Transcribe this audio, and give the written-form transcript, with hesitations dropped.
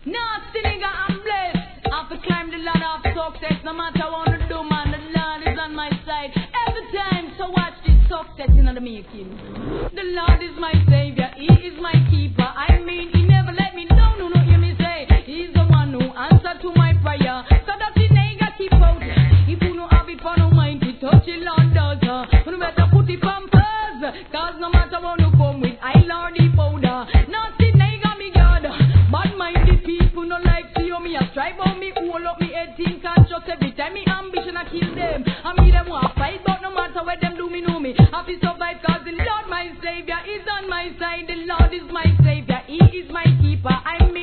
Nasty nigga, I'm blessed. I have to climb the ladder of success. No matter what I do, man, the Lord is on my side. Every time, so watch this success in the making. The Lord is my savior, He is my keeper. I mean, He never let me down, no, hear me say. He's the one who answered to my prayer. So that the nigga keep out. If you know have it for no mind, to touch it, Lord does. You better put it on first. Cause no matter what you come with, I Lord the powder. Nasty nigga, me God. Bad minded people no like see me. I strive on me, hold up me head, think conscious every time me ambition I kill them. I mean them want fight, but no matter what them do me, know me. I feel survive cause the Lord my savior is on my side. The Lord is my savior, He is my keeper. I